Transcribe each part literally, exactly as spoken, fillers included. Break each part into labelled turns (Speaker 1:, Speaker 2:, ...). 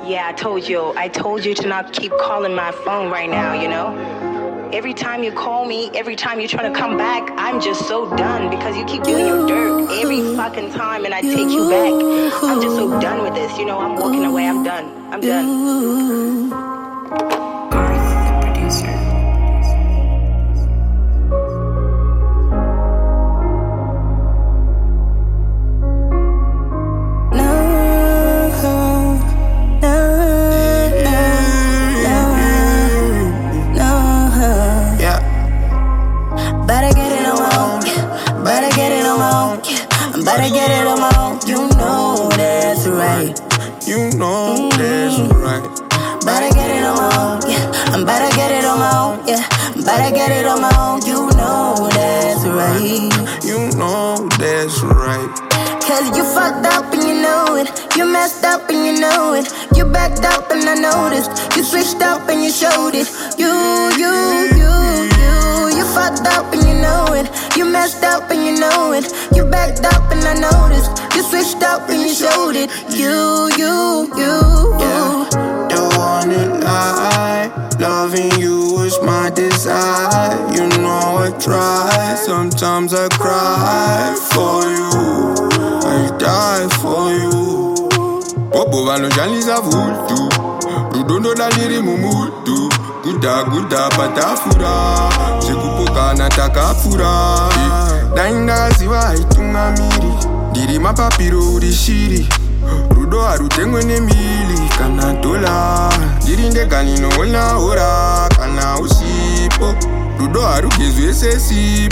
Speaker 1: Yeah, I told you. I told you to not keep calling my phone right now, you know? Every time you call me, every time you're trying to come back, I'm just so done because you keep doing your dirt every fucking time and I take you back. I'm just so done with this, you know? I'm walking away. I'm done. I'm done.
Speaker 2: Garth, the producer.
Speaker 3: Better get it on my own, you know that's right.
Speaker 4: You know mm-hmm. that's right.
Speaker 3: Better get it on my own, yeah. I'm better get it on my own, yeah. Better get it on my own, you know that's right.
Speaker 4: You know that's right.
Speaker 3: Cause you fucked up and you know it. You messed up and you know it. You backed up and I noticed. You switched up and you showed it. You, you, you, you. You fucked up and you know it. You messed up and you know it. You backed up and I noticed. You switched up and you showed it. You, you, you.
Speaker 4: Yeah, don't wanna lie. Loving you was my desire. You know I try. Sometimes I cry for you. I die for you. Popo vano jali za vultu. Rudondo da liri mumutu. Guda guda patafura. Sekupoka na takafura. Dainda ziwa itunga miri. Diri mapapiro urishiri. Rudo arutengwe ne mili. Kana dola. Diri nde kanino ona ora. Kana usipo. Rudo arugezwe sesi.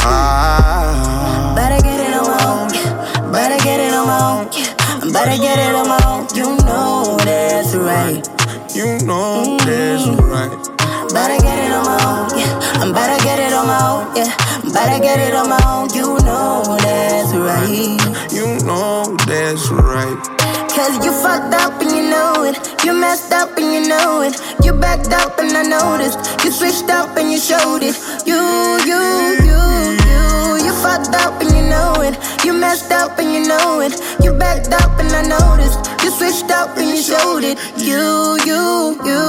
Speaker 4: Ah.
Speaker 3: Better get it on my own. Better get it on my own. Better get it on my own. You know that's right.
Speaker 4: You know mm-hmm. that's right.
Speaker 3: Better get it on my own. Yeah. I'm better get it on my own. Yeah. Better get it on my own. You know that's right.
Speaker 4: You know that's right.
Speaker 3: Cause you fucked up and you know it. You messed up and you know it. You backed up and I noticed. You switched up and you showed it. You, you, you, you. You fucked up and you know it. You messed up and you know it. You backed up and I noticed. You switched up and you showed it. You, you, you.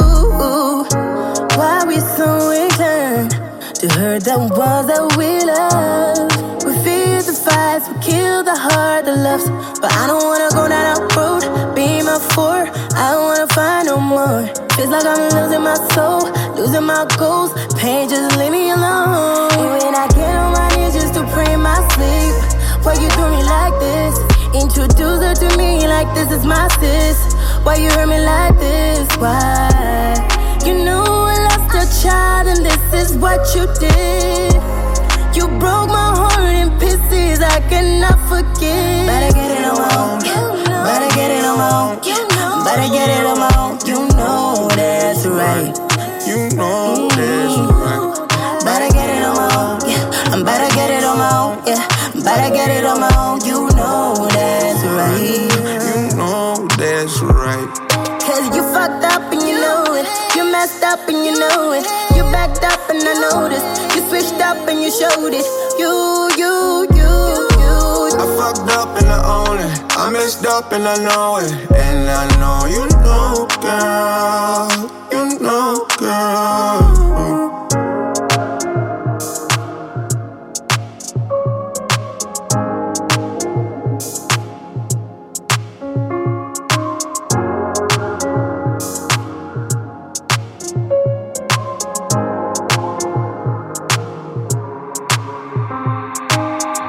Speaker 3: Why we so inclined to hurt the ones that we love? We fear the fights, we kill the heart that loves. But I don't wanna go down that road. Be my four, I don't wanna find no more. Feels like I'm losing my soul, losing my goals. Pain, just leave me alone. And when I get on my knees just to pray in my sleep, why you do me like this? Introduce her to me like this is my sis. Why you hurt me like this? Why? You know I lost a child and this is what you did. You broke my heart in pieces, I cannot forget. Better get it on my own, better get it on my own, better get it on my own. You know that's right.
Speaker 4: You know that's right.
Speaker 3: Better get it on my own, yeah. I'm better get it on my own, yeah. Better get it on my own. You know that's right.
Speaker 4: You know that's right.
Speaker 3: Cause you fucked up and you know it. You messed up and you know it. You backed up and I noticed. You switched up and you showed it. You, you, you, you.
Speaker 4: I fucked up and I own it. I messed up and I know it. And I know you know, girl. You know, girl.